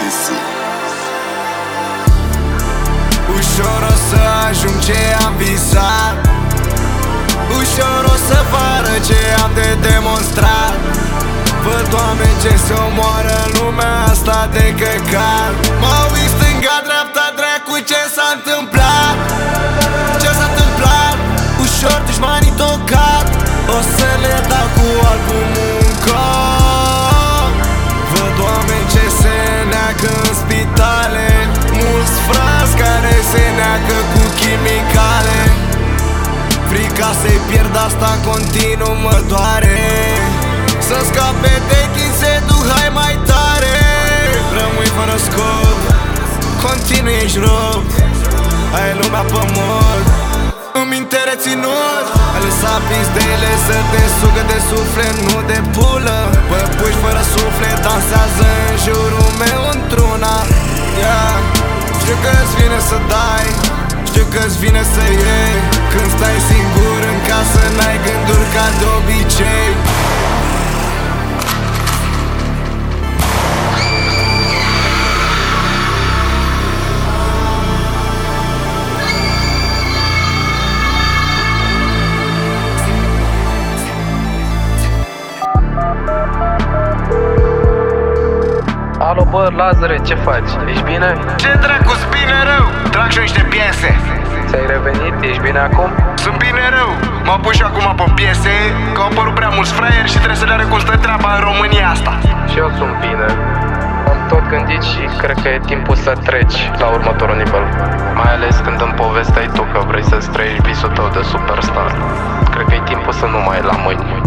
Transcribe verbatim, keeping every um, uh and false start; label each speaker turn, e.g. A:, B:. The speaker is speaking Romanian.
A: Easy.
B: Ușor o să ajung ce am visat, ușor o să pară ce am de demonstrat. Văd oameni ce se omoară în lumea asta de căcat. Mă uit stânga-dreapta, dracu, ce s-a întâmplat? Ce s-a întâmplat? Ușor dușmanii tocat, o să le dau cu albumul în cop. Văd oameni ce se neacă în spitale, mulți frați care se neacă cu chimicale. Frica să-i pierd, asta continuu mă doare. Să scape de chin, se duc, hai mai tare. Rămâi fără scop, continuu ești rob. Ai lumea pe mod, îmi minte reținut. Ai lăsat pizdele să te sugă de suflet, nu de pulă. Păpuși fără suflet dansează în jurul meu într-una, yeah. Știu că-ți vine să dai, știu că-ți vine să iei. Când stai singur în casă, n-ai gânduri ca de obicei.
C: Alo, bă, Lazare, ce faci? Ești bine?
B: Ce dracu-s bine rău? Trag și niște piese.
C: Ți-ai revenit? Ești bine acum?
B: Sunt bine rău. Mă pun și acum pe piese, că au apărut prea mulți fraieri și trebuie să le arăt cum stă treaba în România asta.
C: Și eu sunt bine. Am tot gândit și cred că e timpul să treci la următorul nivel. Mai ales când îmi povesteai tu că vrei să-ți trăiești visul tău de superstar. Cred că e timpul să nu mai e la mâini.